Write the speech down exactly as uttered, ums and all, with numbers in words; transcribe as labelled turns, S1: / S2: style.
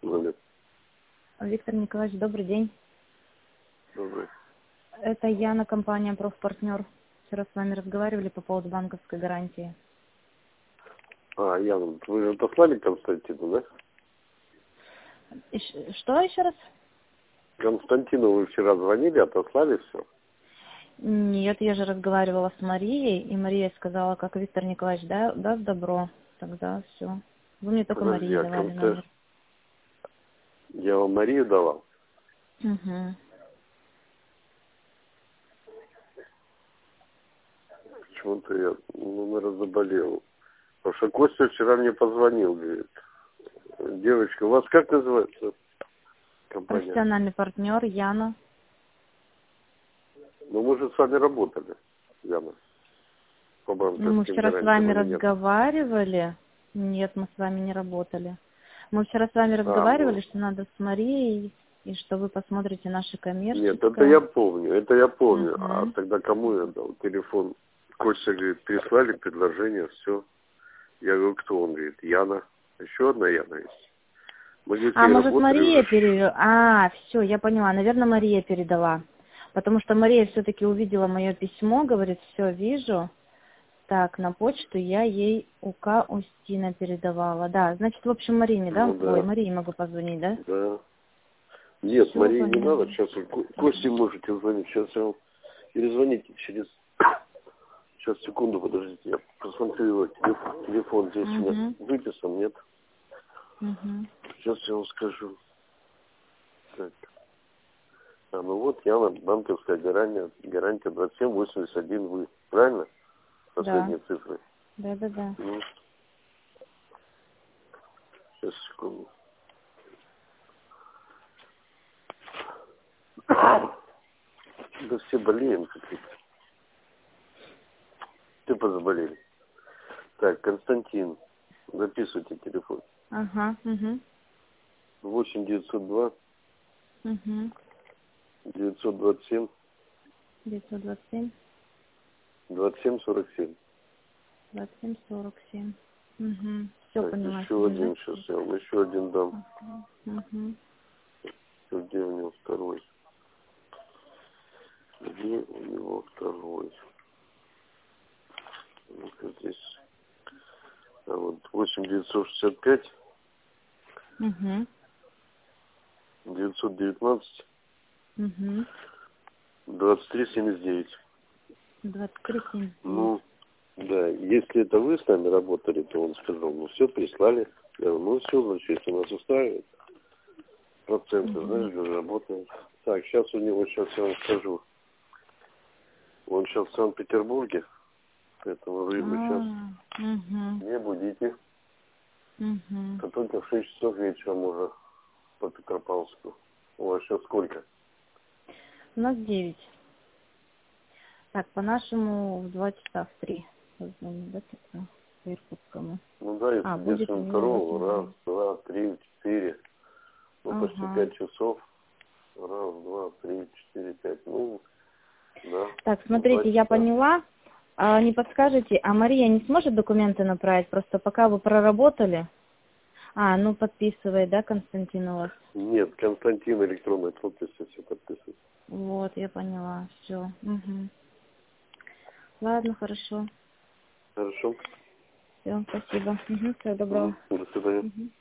S1: Алло.
S2: Виктор Николаевич, добрый день.
S1: Добрый.
S2: Это Яна, компания «Профпартнер». Вчера с вами разговаривали по поводу банковской гарантии.
S1: А, Яна, вы же отослали Константину, да?
S2: И ш- что еще раз?
S1: Константину вы вчера звонили, отослали все?
S2: Нет, я же разговаривала с Марией, и Мария сказала, как Виктор Николаевич да, даст добро, тогда все. Вы мне только
S1: Подожди,
S2: Марии
S1: а
S2: давали
S1: Конста...
S2: номер.
S1: Я вам Марию давал?
S2: Угу.
S1: Почему-то я, номер заболел. Потому что Костя вчера мне позвонил, говорит. Девочка, у вас как называется компания?
S2: Профессиональный партнер Яна.
S1: Ну, мы же с вами работали, Яна. По
S2: Мы
S1: банковским
S2: вчера с
S1: гарантиям
S2: вами
S1: или нет?
S2: разговаривали. Нет, мы с вами не работали. Мы вчера с вами
S1: А,
S2: разговаривали,
S1: ну,
S2: что надо с Марией, и что вы посмотрите наши коммерческие.
S1: нет, это я помню, это я помню. А
S2: Угу.
S1: тогда кому я дал телефон? Костя говорит, прислали предложение, все. Я говорю, кто? Он говорит, Яна. Еще одна Яна есть. Мы, говорит,
S2: А,
S1: ей
S2: может,
S1: работали
S2: Мария
S1: уже.
S2: перевела? А, все, я поняла. Наверное, Мария передала. Потому что Мария все-таки увидела мое письмо, говорит, все, вижу. Так, на почту я ей УК Устина передавала. Да, значит, в общем, Марине, да?
S1: Ну
S2: Ой,
S1: да,
S2: Марии могу позвонить, да?
S1: да. Нет,
S2: Все
S1: Марии не
S2: поняла.
S1: надо. Сейчас вы Ко- Косте можете звонить. Сейчас я вам... Или звоните через... Сейчас, секунду, подождите. Я посмотрю его телефон. Телефон здесь у меня
S2: Угу,
S1: выписан, нет?
S2: угу.
S1: Сейчас я вам скажу. Так. А, ну вот, Яна, банковская гарантия, гарантия двадцать семь восемьдесят один вы. Правильно?
S2: Да,
S1: Последние цифры.
S2: да, да, да.
S1: Ну, сейчас, секунду. Да все болеем какие-то. Все позаболели. Так, Константин, записывайте телефон.
S2: Ага, угу,
S1: восемь девятьсот два
S2: угу.
S1: девятьсот двадцать семь
S2: девятьсот двадцать семь,
S1: двадцать семь сорок семь.
S2: двадцать семь, сорок семь. Угу. Все
S1: Так,
S2: поняла
S1: еще
S2: себе, да?
S1: один, сейчас я вам еще один дам.
S2: Угу.
S1: Где у него второй? Где у него второй? Ну-ка здесь. А вот восемь девятьсот шестьдесят пять
S2: Угу.
S1: девятьсот девятнадцать
S2: Угу.
S1: двадцать три семьдесят девять.
S2: двадцать три семьдесят девять.
S1: Ну, да, если это вы с нами работали, то он сказал, ну все, прислали. Я говорю, ну все, значит, если нас устраивает, проценты,
S2: Угу.
S1: знаешь, говорю, работает. Так, сейчас у него, сейчас я вам скажу. Он сейчас в Санкт-Петербурге, поэтому вы его сейчас
S2: А, угу.
S1: не будите.
S2: Угу.
S1: А только в шесть часов вечером уже по Петропавловску. У вас сейчас сколько?
S2: У нас девять. Так, по-нашему в два часа, в три. Позвоню, да, тогда по иркутскому.
S1: Ну да, если
S2: А,
S1: здесь
S2: будет у
S1: на
S2: него
S1: второго, раз,
S2: восемь.
S1: два, три, четыре, ну почти
S2: Ага.
S1: пять часов. Раз, два, три, четыре, пять, ну, да,
S2: Так,
S1: ну, два
S2: смотрите, я
S1: часа.
S2: поняла. А, не подскажете, а Мария не сможет документы направить? Просто пока вы проработали. А, ну подписывает, да, Константин у вас?
S1: Нет, Константин электронной подписью все подписывает.
S2: Вот, я поняла. Все. Угу. Ладно, хорошо.
S1: Хорошо.
S2: Все, спасибо. Угу, всего доброго.
S1: Мгм. До свидания.
S2: Угу.